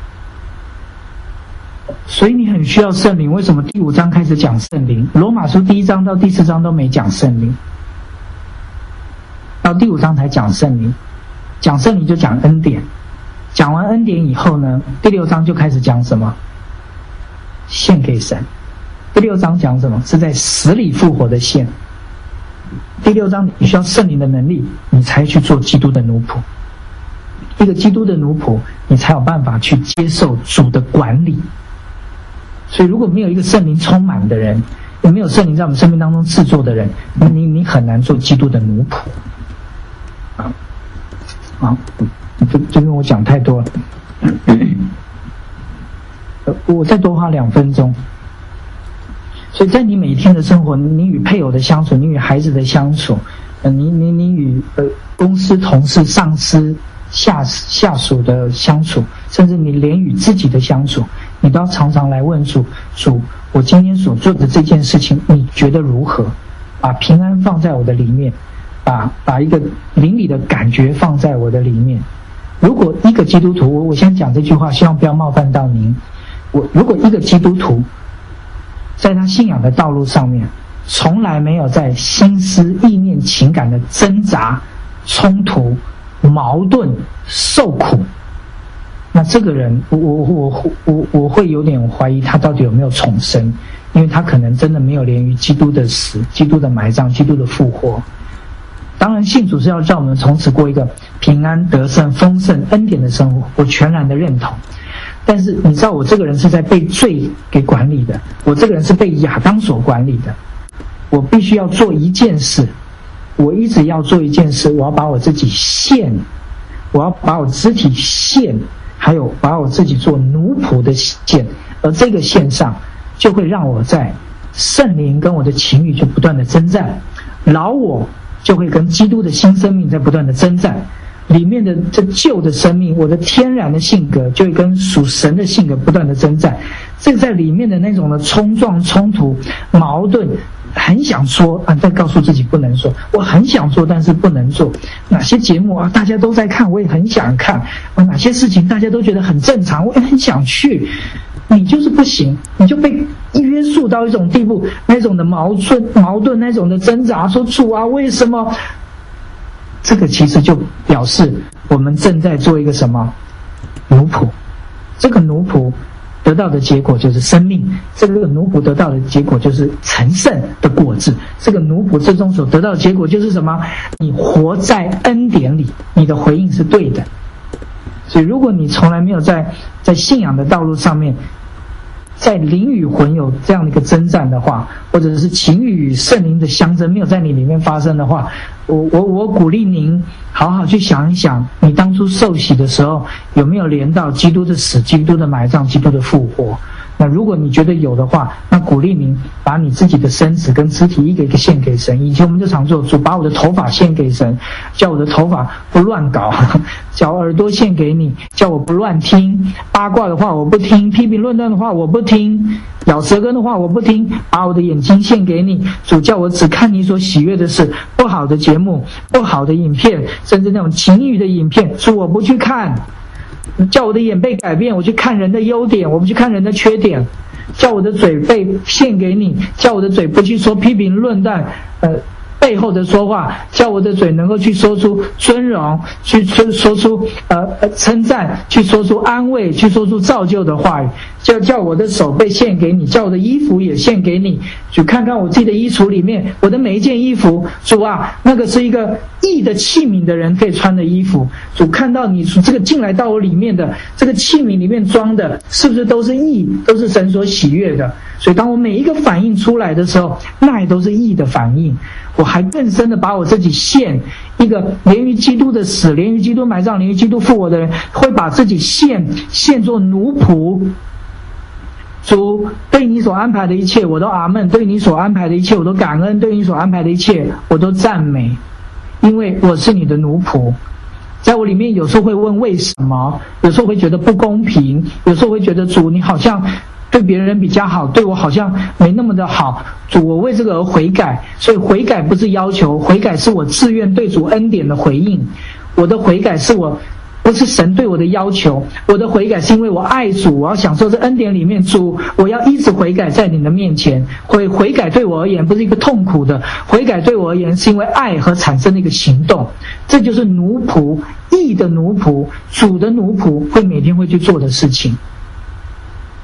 所以你很需要圣灵。为什么第五章开始讲圣灵？罗马书第一章到第四章都没讲圣灵，到第五章才讲圣灵。讲圣灵就讲恩典，讲完恩典以后呢，第六章就开始讲什么？献给神。 第六章讲什么？是在死里复活的线。第六章你需要圣灵的能力，你才去做基督的奴仆。一个基督的奴仆，你才有办法去接受主的管理。所以如果没有一个圣灵充满的人，也没有圣灵在我们生命当中制作的人，你你很难做基督的奴仆。啊，啊，这这边我讲太多了，我再多花两分钟。所以在你每天的生活，你与配偶的相处，你与孩子的相处，呃，你你你与呃公司同事、上司、下下属的相处，甚至你连与自己的相处，你都要常常来问主：主，我今天所做的这件事情，你觉得如何？把平安放在我的里面，把把一个灵里的感觉放在我的里面。如果一个基督徒，我我先讲这句话，希望不要冒犯到您。我如果一个基督徒，在他信仰的道路上面，从来没有在心思、意念、情感的挣扎、冲突、矛盾、受苦，那这个人，我我我我我会有点怀疑他到底有没有重生，因为他可能真的没有连于基督的死、基督的埋葬、基督的复活。当然，信主是要让我们从此过一个平安、得胜、丰盛、恩典的生活，我全然的认同。但是你知道，我这个人是在被罪给管理的，我这个人是被亚当所管理的。我必须要做一件事，我一直要做一件事，我要把我自己献，我要把我肢体献，还有把我自己做奴仆的献。而这个献上，就会让我在圣灵跟我的情欲就不断的征战，老我就会跟基督的新生命在不断的征战。里面的这旧的生命，我的天然的性格就会跟属神的性格不断的征战。这个在里面的那种的冲撞、冲突、矛盾，很想说啊，但告诉自己不能说。我很想做，但是不能做。哪些节目啊，大家都在看，我也很想看。啊，哪些事情大家都觉得很正常，我也很想去。你就是不行，你就被约束到一种地步，那种的矛盾、矛盾那种的挣扎，说主啊，为什么？这个其实就表示我们正在做一个什么奴仆。这个奴仆得到的结果就是生命，这个奴仆得到的结果就是成圣的果子。这个奴仆最终所得到的结果就是什么？你活在恩典里，你的回应是对的。所以如果你从来没有在在信仰的道路上面，在灵与魂有这样的一个征战的话，或者是情欲与圣灵的相争没有在你里面发生的话，我我我鼓励您好好去想一想，你当初受洗的时候有没有连到基督的死、基督的埋葬、基督的复活。那如果你觉得有的话，那鼓励您把你自己的身子跟肢体一个一个献给神。以前我们就常做，主把我的头发献给神，叫我的头发不乱搞，叫耳朵献给你，叫我不乱听八卦的话我不听，批评论断的话我不听，咬舌根的话我不听，把我的眼睛献给你，主叫我只看你所喜悦的事，不好的节目、不好的影片，甚至那种情欲的影片，主我不去看。叫我的眼被改变，我去看人的优点，我不去看人的缺点。叫我的嘴被献给你，叫我的嘴不去说批评论断呃背后的说话，叫我的嘴能够去说出尊荣，去说说出呃称赞，去说出安慰，去说出造就的话语。叫叫我的手被献给你，叫我的衣服也献给你。去看看我自己的衣橱里面，我的每一件衣服，主啊，那个是一个义的器皿的人可以穿的衣服。主看到你这个进来到我里面的这个器皿里面装的，是不是都是义，都是神所喜悦的？所以当我每一个反应出来的时候，那也都是义的反应。我还更深的把我自己献一个连于基督的死、连于基督埋葬、连于基督复活的人，会把自己献献作奴仆。主，对你所安排的一切我都阿们，对你所安排的一切我都感恩，对你所安排的一切我都赞美，因为我是你的奴仆。在我里面有时候会问为什么，有时候会觉得不公平，有时候会觉得主你好像对别人比较好，对我好像没那么的好，主我为这个而悔改。所以悔改不是要求，悔改是我自愿对主恩典的回应。我的悔改是我不是神对我的要求，我的悔改是因为我爱主，我要享受这恩典里面，主我要一直悔改在你的面前。悔悔改对我而言不是一个痛苦的，悔改对我而言是因为爱和产生的一个行动。这就是奴仆，义的奴仆，主的奴仆会每天会去做的事情。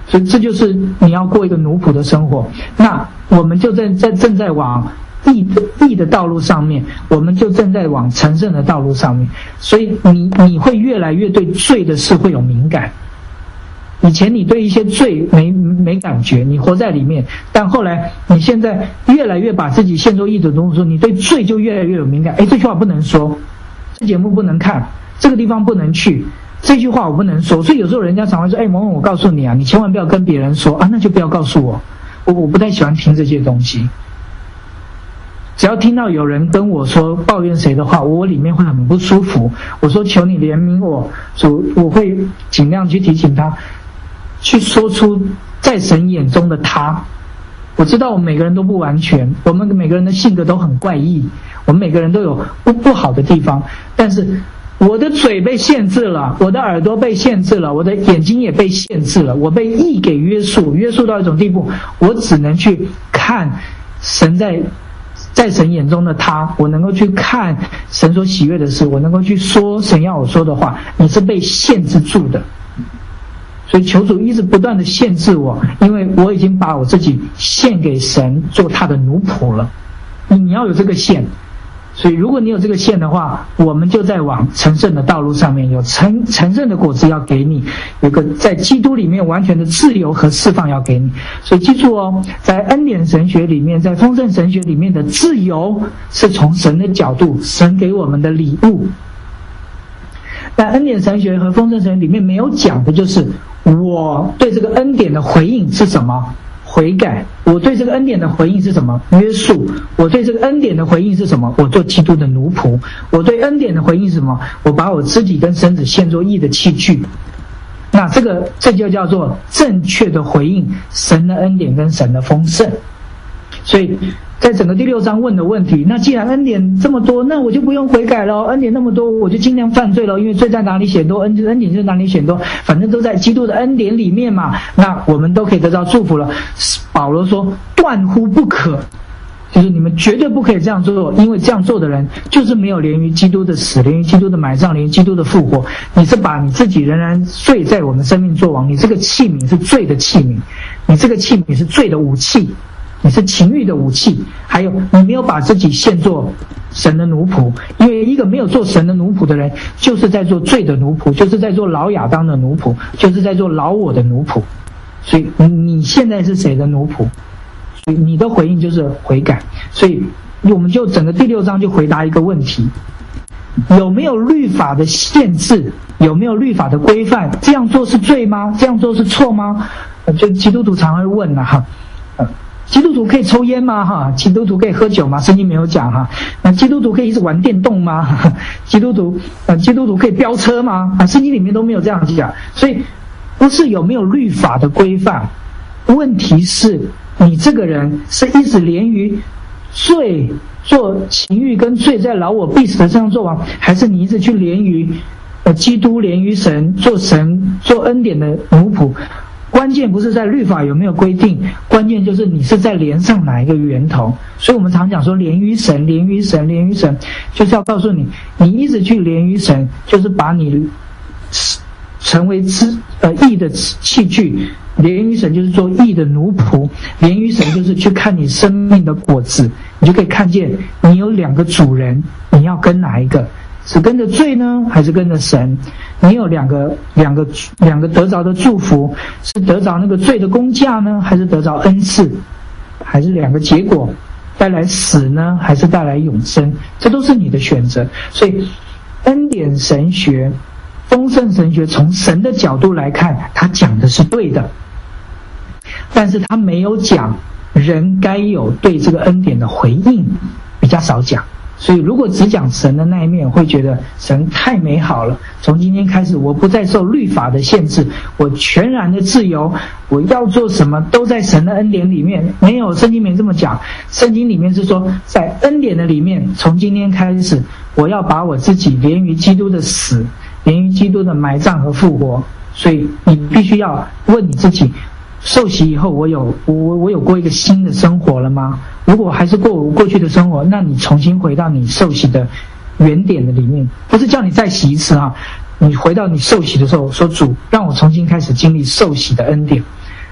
所以这就是你要过一个奴仆的生活。那我们就在在正在往义的义的道路上面，我们就正在往成圣的道路上面。所以你你会越来越对罪的事会有敏感。以前你对一些罪没没感觉，你活在里面，但后来你现在越来越把自己献作义的东西，你对罪就越来越有敏感。哎，这句话不能说，这节目不能看，这个地方不能去，这句话我不能说。所以有时候人家常会说，哎，某某我告诉你啊，你千万不要跟别人说啊，那就不要告诉我，我我不太喜欢听这些东西。只要听到有人跟我说抱怨谁的话，我里面会很不舒服。我说求你怜悯我，主，我会尽量去提醒他，去说出在神眼中的他。我知道我们每个人都不完全，我们每个人的性格都很怪异，我们每个人都有不不好的地方，但是我的嘴被限制了，我的耳朵被限制了，我的眼睛也被限制了，我被义给约束，约束到一种地步，我只能去看神在在神眼中的他，我能够去看神所喜悦的事，我能够去说神要我说的话。你是被限制住的，所以求主一直不断的限制我，因为我已经把我自己献给神做他的奴仆了。你要有这个献，所以如果你有这个献的话，我们就在往成圣的道路上面，有成成圣的果子要给你，有个在基督里面完全的自由和释放要给你。所以记住哦，在恩典神学里面，在丰盛神学里面的自由是从神的角度，神给我们的礼物。但恩典神学和丰盛神学里面没有讲的就是我对这个恩典的回应是什么？悔改。我对这个恩典的回应是什么？约束。我对这个恩典的回应是什么？我做基督的奴仆。我对恩典的回应是什么？我把我肢体跟身子献作义的器具。那这个这就叫做正确的回应神的恩典跟神的丰盛。所以在整个第六章问的问题，那既然恩典这么多，那我就不用悔改了，恩典那么多，我就尽量犯罪了，因为罪在哪里显多，恩恩典就哪里显多，反正都在基督的恩典里面嘛，那我们都可以得到祝福了。保罗说断乎不可，就是你们绝对不可以这样做，因为这样做的人就是没有连于基督的死，连于基督的埋葬，连于基督的复活。你是把你自己仍然罪在我们生命作王，你这个器皿是罪的器皿，你这个器皿是罪的武器，你是情欲的武器，还有你没有把自己献作神的奴仆。因为一个没有做神的奴仆的人，就是在做罪的奴仆，就是在做老亚当的奴仆，就是在做老我的奴仆。所以你现在是谁的奴仆？所以你的回应就是悔改。所以我们就整个第六章就回答一个问题：有没有律法的限制？有没有律法的规范？这样做是罪吗？这样做是错吗？就基督徒常会问呐、啊，哈。基督徒可以抽烟吗？哈，基督徒可以喝酒吗？圣经没有讲哈。那基督徒可以一直玩电动吗？基督徒呃，基督徒可以飙车吗？啊，圣经里面都没有这样讲。所以不是有没有律法的规范，问题是你这个人是一直连于罪，做情欲跟罪在老我必死的身上做王，还是你一直去连于呃基督，连于神，做神做恩典的奴仆？关键不是在律法有没有规定，关键就是你是在连上哪一个源头。所以我们常讲说连于神，连于神，连于神，就是要告诉你，你一直去连于神，就是把你成为之呃义的器具。连于神就是做义的奴仆，连于神就是去看你生命的果子，你就可以看见你有两个主人，你要跟哪一个？是跟着罪呢，还是跟着神？你有两个两个两个得着的祝福，是得着那个罪的工价呢，还是得着恩赐？还是两个结果，带来死呢，还是带来永生？这都是你的选择。所以恩典神学、丰盛神学从神的角度来看，他讲的是对的，但是他没有讲人该有对这个恩典的回应，比较少讲。所以如果只讲神的那一面，会觉得神太美好了，从今天开始我不再受律法的限制，我全然的自由，我要做什么都在神的恩典里面。没有，圣经没这么讲，圣经里面是说在恩典的里面，从今天开始我要把我自己连于基督的死，连于基督的埋葬和复活。所以你必须要问你自己，受洗以后我有我我有过一个新的生活了吗？如果还是过我过去的生活，那你重新回到你受洗的原点的里面，不是叫你再洗一次啊，你回到你受洗的时候说，主让我重新开始经历受洗的恩典。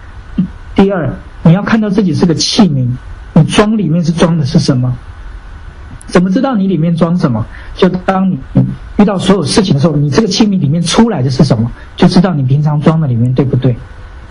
第二，你要看到自己是个器皿，你装里面是装的是什么？怎么知道你里面装什么？就当你遇到所有事情的时候，你这个器皿里面出来的是什么，就知道你平常装的里面对不对。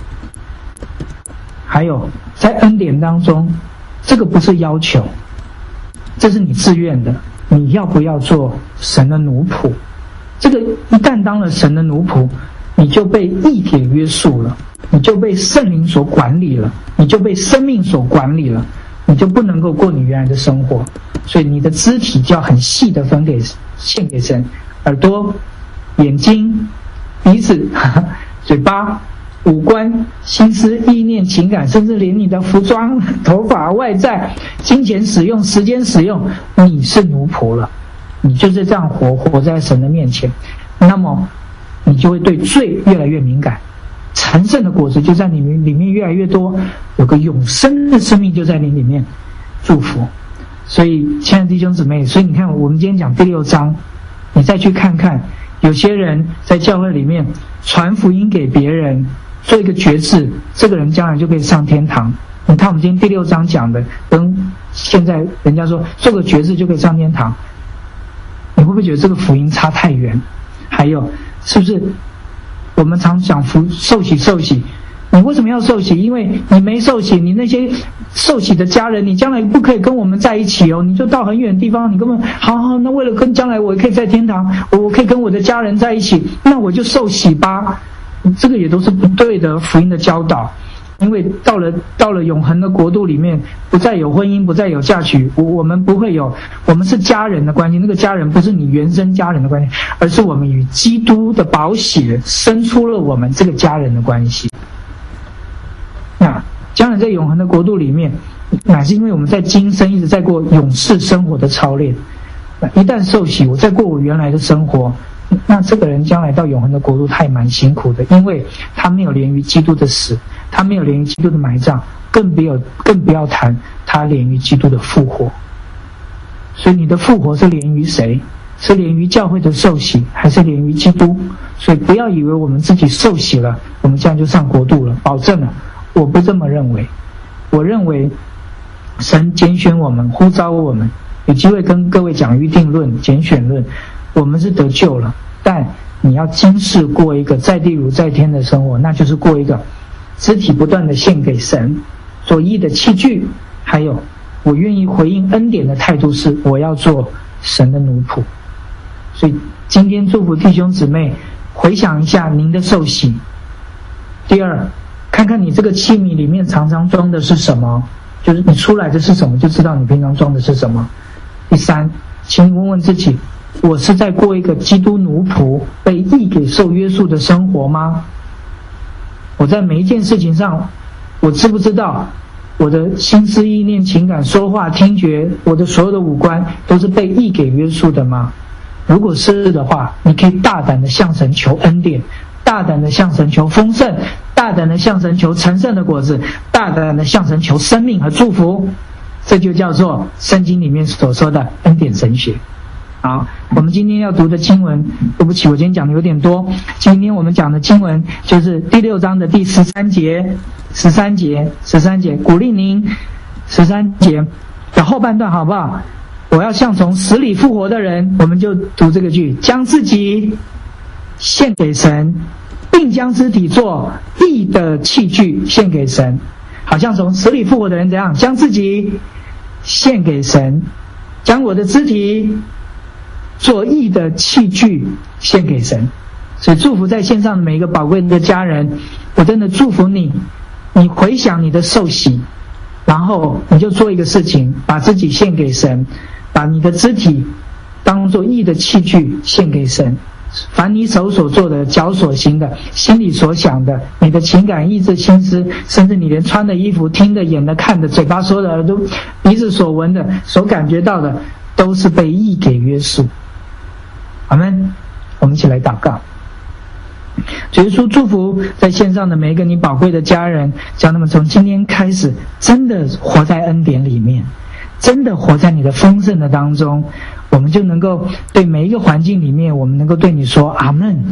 还有在恩典当中，这个不是要求，这是你自愿的，你要不要做神的奴仆？这个一旦当了神的奴仆，你就被义给约束了，你就被圣灵所管理了，你就被生命所管理了，你就不能够过你原来的生活。所以你的肢体就要很细的分给献给神，耳朵、眼睛、鼻子、嘴巴、五官、心思、意念、情感，甚至连你的服装、头发、外在、金钱使用、时间使用，你是奴仆了。你就是这样活，活在神的面前，那么你就会对罪越来越敏感，成圣的果子就在你里面越来越多，有个永生的生命就在你里面。祝福。所以亲爱的弟兄姊妹，所以你看我们今天讲第六章，你再去看看，有些人在教会里面传福音给别人，做一个决志，这个人将来就可以上天堂。你看我们今天第六章讲的，跟现在人家说做个决志就可以上天堂，你会不会觉得这个福音差太远？还有是不是我们常讲福受洗受洗，你为什么要受洗？因为你没受洗，你那些受洗的家人，你将来不可以跟我们在一起哦，你就到很远的地方，你根本好好，那为了跟将来我可以在天堂，我可以跟我的家人在一起，那我就受洗吧。这个也都是不对的福音的教导。因为到了到了永恒的国度里面，不再有婚姻，不再有嫁娶，我我们不会有，我们是家人的关系。那个家人不是你原生家人的关系，而是我们与基督的宝血生出了我们这个家人的关系。那将来在永恒的国度里面，乃是因为我们在今生一直在过永世生活的操练。一旦受洗，我再过我原来的生活，那这个人将来到永恒的国度，他也蛮辛苦的，因为他没有连于基督的死，他没有连于基督的埋葬，更不要更不要谈他连于基督的复活。所以你的复活是连于谁？是连于教会的受洗，还是连于基督？所以不要以为我们自己受洗了，我们这样就上国度了，保证了。我不这么认为，我认为神拣选我们，呼召我们，有机会跟各位讲预定论、拣选论，我们是得救了，但你要今世过一个在地如在天的生活，那就是过一个肢体不断的献给神，做义的器具，还有我愿意回应恩典的态度是我要做神的奴仆。所以今天祝福弟兄姊妹回想一下您的受洗。第二，看看你这个器皿里面常常装的是什么，就是你出来的是什么，就知道你平常装的是什么。第三，请你问问自己，我是在过一个基督奴仆被义给受约束的生活吗？我在每一件事情上，我知不知道我的心思意念情感说话听觉，我的所有的五官都是被义给约束的吗？如果是的话，你可以大胆的向神求恩典，大胆的向神求丰盛，大胆的向神求成圣的果子，大胆的向神求生命和祝福。这就叫做圣经里面所说的恩典神学。好，我们今天要读的经文，对不起，我今天讲的有点多。今天我们讲的经文就是第六章的第十三节，十三节，十三节，鼓励您十三节的后半段好不好？我要像从死里复活的人，我们就读这个句，将自己献给神，并将肢体做义的器具献给神。好像从死里复活的人怎样？将自己献给神，将我的肢体做义的器具献给神。所以祝福在线上的每一个宝贵的家人，我真的祝福你，你回想你的受洗，然后你就做一个事情，把自己献给神，把你的肢体当作义的器具献给神。凡你手所做的，脚所行的，心里所想的，你的情感意志心思，甚至你连穿的衣服、听的眼的看的，嘴巴说的，耳朵鼻子所闻的，所感觉到的，都是被义给约束。阿们。我们一起来祷告。主耶稣，祝福在线上的每一个你宝贵的家人，叫他们从今天开始真的活在恩典里面，真的活在你的丰盛的当中，我们就能够对每一个环境里面，我们能够对你说阿们。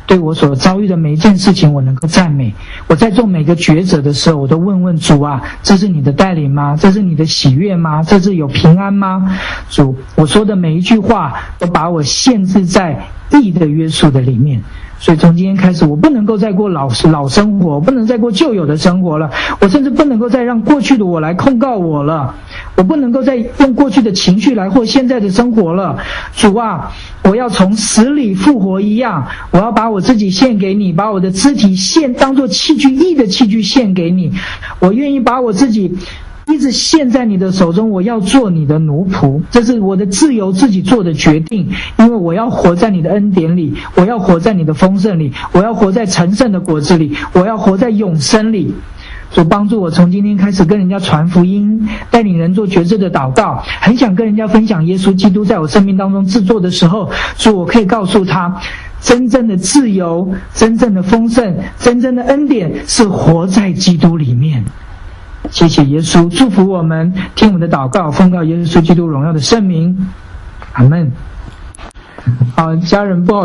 对我所遭遇的每一件事情，我能够赞美。我在做每个抉择的时候，我都问问主啊，这是你的带领吗？这是你的喜悦吗？这是有平安吗？主，我说的每一句话都把我限制在义的约束的里面。所以从今天开始，我不能够再过老老生活，我不能再过旧有的生活了，我甚至不能够再让过去的我来控告我了，我不能够再用过去的情绪来或现在的生活了。主啊，我要从死里复活一样，我要把我自己献给你，把我的肢体献当作器具，义的器具献给你。我愿意把我自己一直陷在你的手中，我要做你的奴仆，这是我的自由自己做的决定，因为我要活在你的恩典里，我要活在你的丰盛里，我要活在成圣的果子里，我要活在永生里。主帮助我从今天开始跟人家传福音，带领人做决志的祷告，很想跟人家分享耶稣基督在我生命当中制作的时候，主我可以告诉他，真正的自由，真正的丰盛，真正的恩典是活在基督里面。谢谢耶稣，祝福我们，听我们的祷告，奉告耶稣基督荣耀的圣名，阿们。好，家人不好